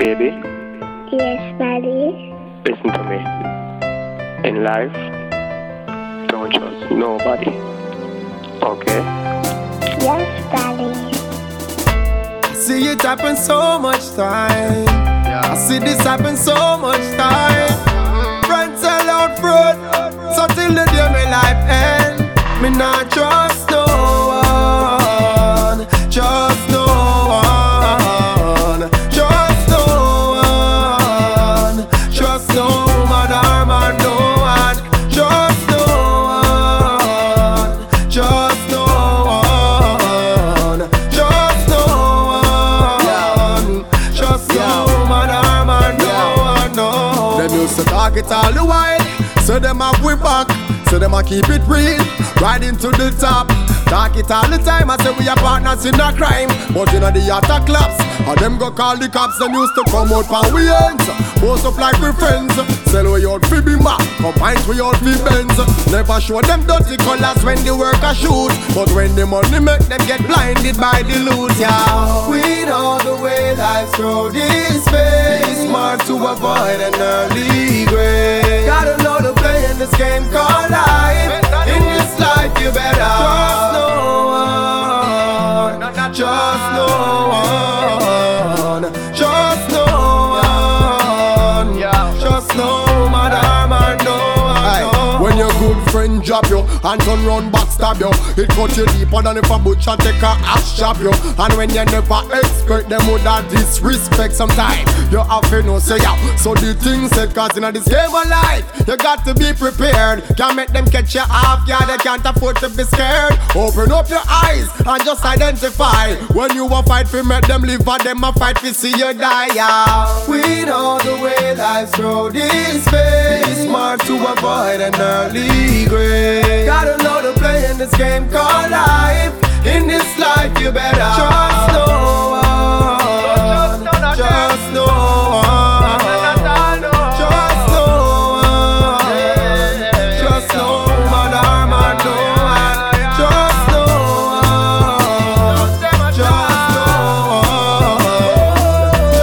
Baby, Yes, Daddy. listen to me. In life, don't trust nobody. Okay? Yes, Daddy. I see it happen so much time. I see this happen so much time. Friends sell out front, so till the day my life end, me not trust no one. Trust no one. Trust no one. Trust no man or man, no one. Trust no one. Trust no one. Trust no one. Trust no man or man, no one, no. Them used to talk it all the while, so them have we back, so them a keep it real, riding to the top. Talk it all the time, I say we are partners in a crime, but you know the attack claps, and them go call the cops. Them used to come out for we ends, post up like we friends, sell we out fi bima, combine we out fi Benz. Never show them dirty colors when the worker shoot, but when the money make them get blinded by the loot, yeah. We know the way life's road is faced, smart to avoid an early grave. Gotta know the play in this game called life. In this life you better trust no one. Trust no one. Trust no one. Trust no man or man, no one. When your good friend drop you and turn round backstab you, it cut you deeper than if a butcher take a axe chop you. And when you never expect them would have disrespect sometime, you have to know say yeah. So the thing said, cause in this game of life you got to be prepared. Can't make them catch you off guard, they can't afford to be scared. Open up your eyes and just identify when you a fight for make them live and them a fight to see you die, yeah. We know the way life's road is faced, smart to avoid an early grave. Gotta know the play in this game called life. In this life you better trust no one. Trust no one. Trust no one. Trust no man or man, no one. Trust no one. Trust no one.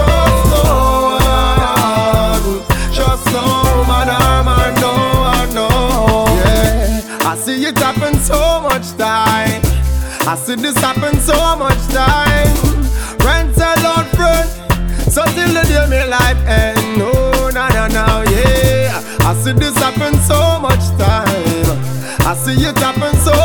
Trust no man or man, no one, no. Yeah, I see it happen so much time. I see this happen so much time. Friends sell out front, so till the day my life end. No, yeah. I see this happen so much time. I see it happen so